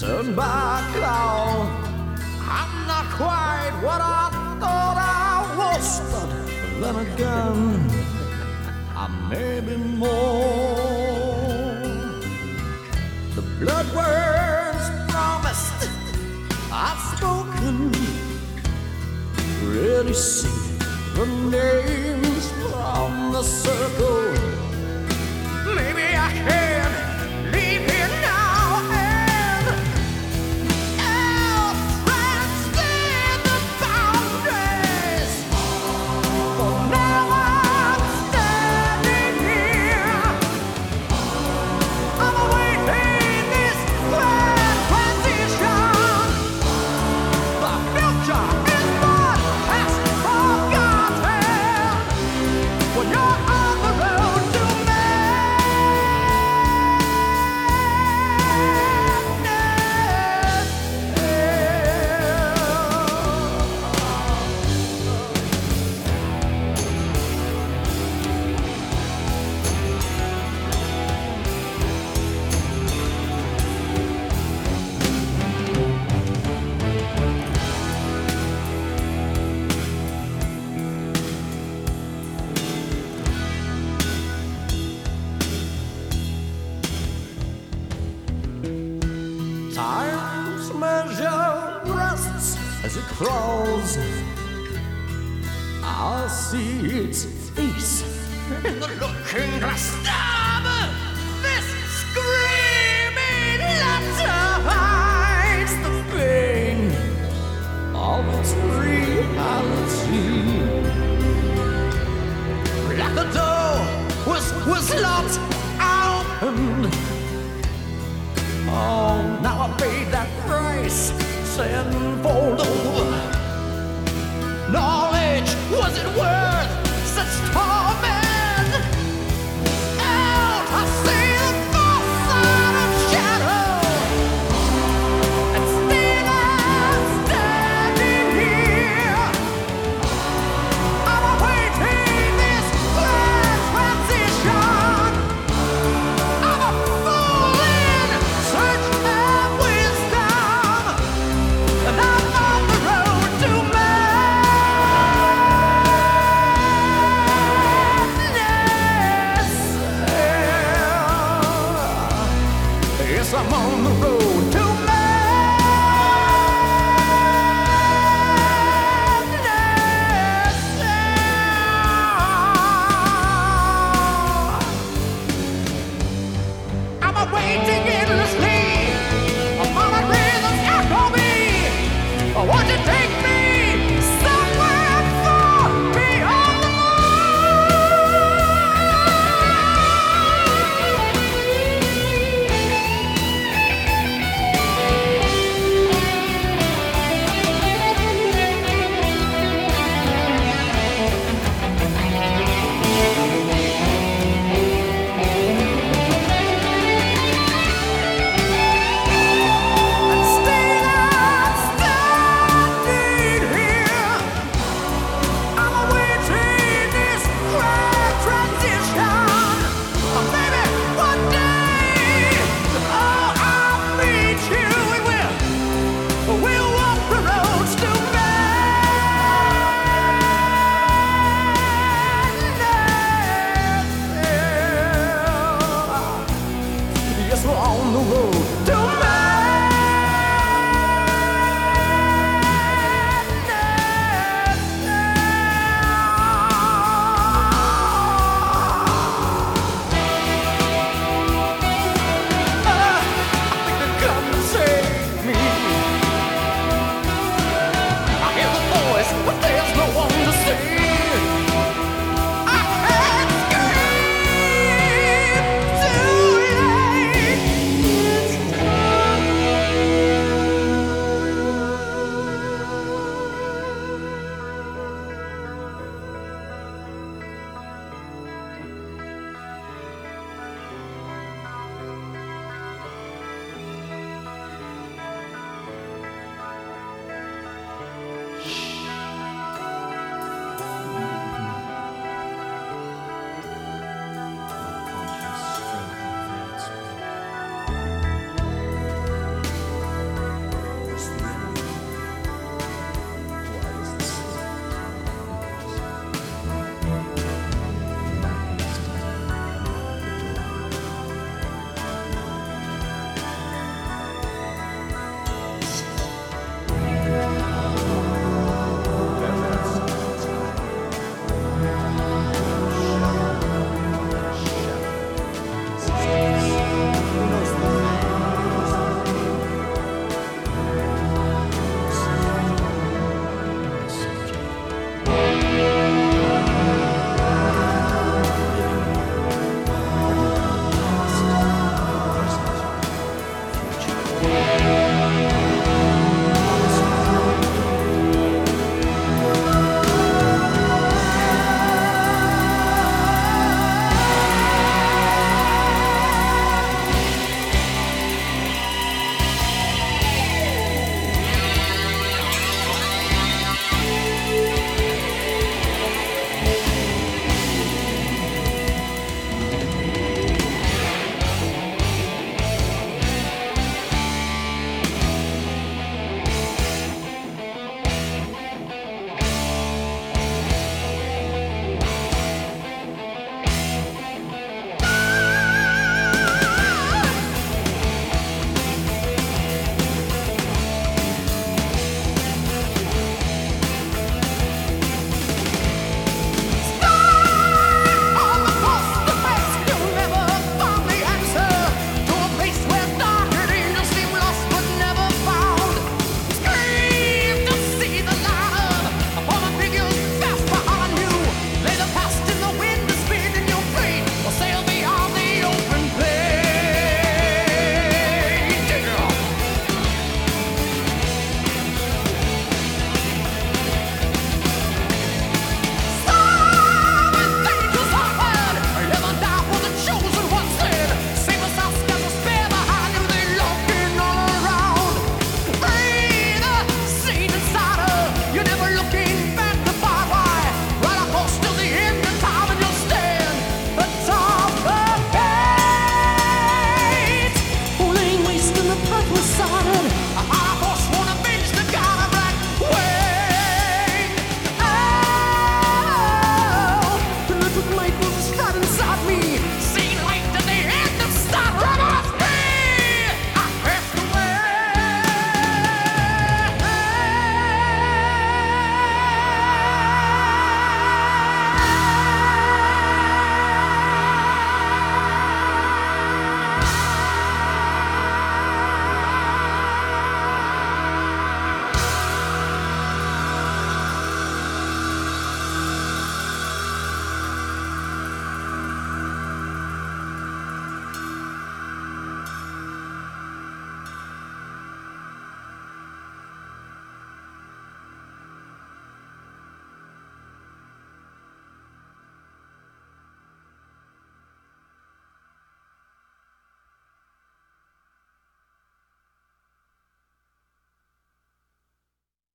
turned back now. I'm not quite what I thought I was, but then again, I may be more. The blood words promised, I've spoken. Really see the names from the circle. Maybe I can leave here now and transcend the boundaries. For now I'm standing here. I'm awaiting this grand transition. The future is but past forgotten when you're on the road to Time's measure rests as it crawls. I see its face in the looking glass. Stop! This screaming letter hides the pain of its reality. Like the door was locked open. Oh, now I paid that price, tenfold over. Knowledge, was it worth such torment?